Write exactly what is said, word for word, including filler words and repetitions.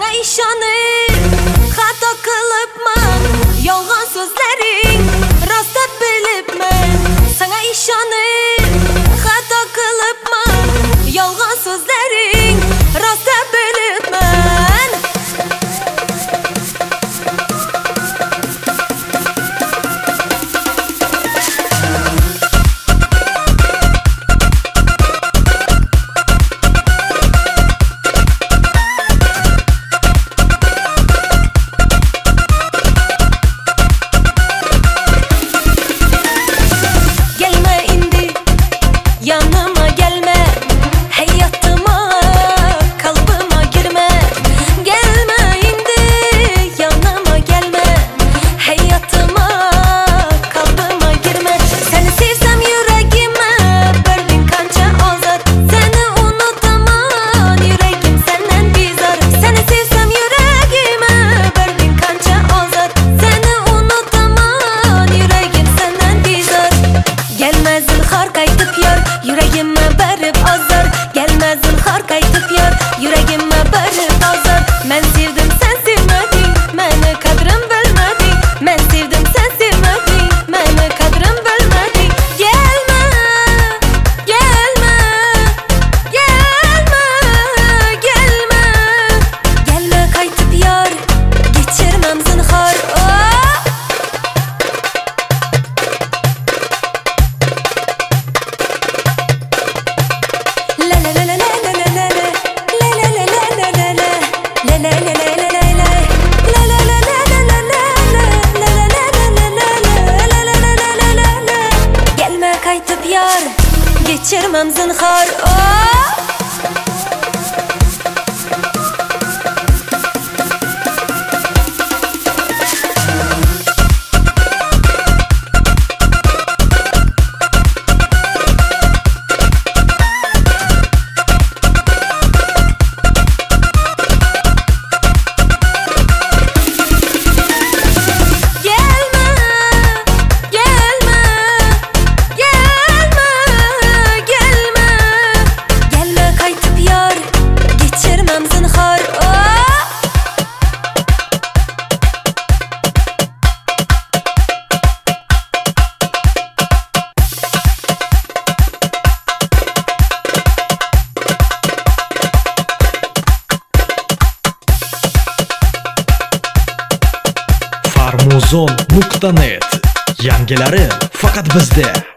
Sana ishonib xato qilibman, yolg'on so'zlaring rost deb bilibman. Sana ishonib xato qilibman, yolg'on so'zlaring rost deb bilibman. Yanıma gelme, hayatıma, kalbıma girme. Gelme indi, yanıma gelme, hayatıma, kalbıma girme. Seni sevsem yüreğime, verdin kança azar. Seni unutamam, yüreğim senden bizar. Seni sevsem yüreğime, verdin kança azar. Seni unutamam, yüreğim senden bizar. Gelmez zinhar kaytıp yar, yüreğime berip azar. Gelmez zinhar kaytıp yar, yüreğime berip azar. Men sevdim sen sevmedin, meni kadrim bilmedin. Men sevdim sen sevmedin, meni kadrim bilmedin. Gelme, gelme, gelme, gelme. Gelme kaytıp yar, geçirmem zinhar. Oh! Gelme kaytıp yar, geçirmem zinhar. Oh! farmuzon nuqta net. Yangilari faqat bizda.